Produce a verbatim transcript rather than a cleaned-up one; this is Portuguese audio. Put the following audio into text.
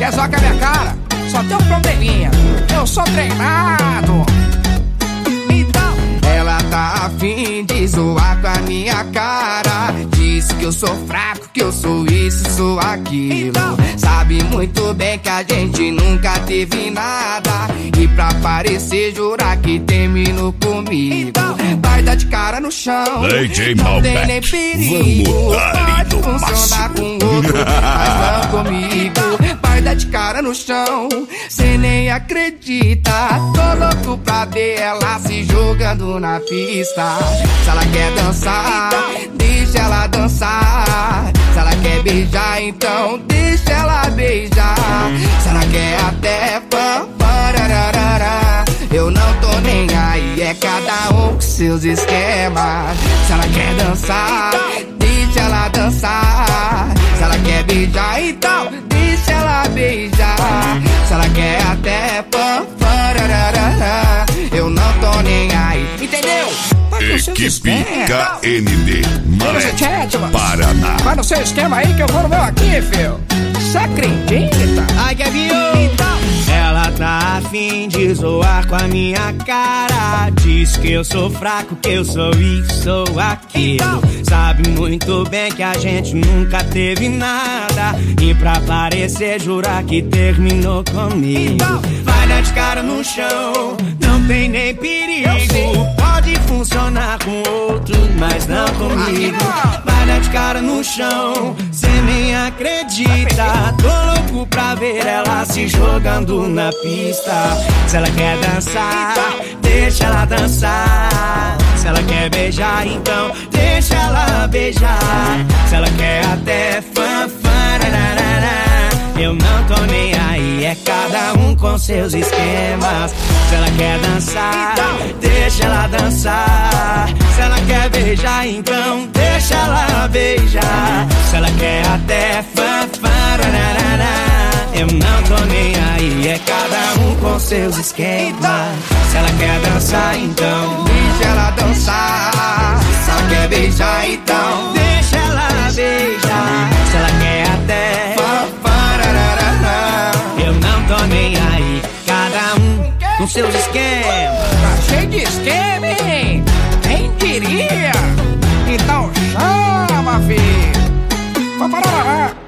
quer zoar com a minha cara? Só tem um probleminha, eu sou treinado. Então, ela tá afim de zoar com a minha cara. Diz que eu sou fraco, que eu sou isso, sou aquilo. Então, sabe muito bem que a gente nunca teve nada. E pra parecer jurar que terminou comigo. Então, vai dar de cara no chão, D J não Malbec, tem nem perigo. Pode funcionar com outro, mas não comigo. Vai dar de cara no chão, cê nem acredita. Tô louco pra ver ela se jogando na pista. Se ela quer dançar, deixa ela dançar. Se ela quer beijar, então deixa ela beijar. Se ela quer até pamparararara, eu não tô nem aí, é cada um com seus esquemas. Se ela quer dançar, deixa ela dançar. Se ela quer beijar, então deixa ela beijar. Se ela quer até pamparararara, eu não tô nem aí, entendeu? Equipe K N D Maré, Paraná. Vai no seu esquema aí que eu vou no meu aqui, filho. Você acredita? Ai, Kevin, então. Ela tá afim de zoar com a minha cara. Diz que eu sou fraco, que eu sou isso, sou aquilo. Então, sabe muito bem que a gente nunca teve nada. E pra parecer jurar que terminou comigo. Então, vai dar de cara no chão, não tem nem perigo. Pode funcionar com outro, mas não comigo. Vai dar de cara no chão, cê nem acredita. Tô louco pra ver ela se jogando na pista. Se ela quer dançar, deixa ela dançar. Se ela quer beijar, então deixa ela beijar. Se ela quer até fanfarararara, eu não tô nem aí, é cada um com seus esquemas. Se ela quer dançar, deixa ela dançar. Se ela quer beijar, então deixa ela beijar. Se ela quer até fanfarararara, eu não tô nem aí, é cada um com seus esquemas. Se ela quer dançar, então deixa ela dançar. Se ela quer beijar, então deixa ela beijar. Se ela quer até pamparararara, eu não tô nem aí, cada um com seus esquemas. tá cheio de esquema, hein? Quem diria? Então chama, filho. Pamparararara.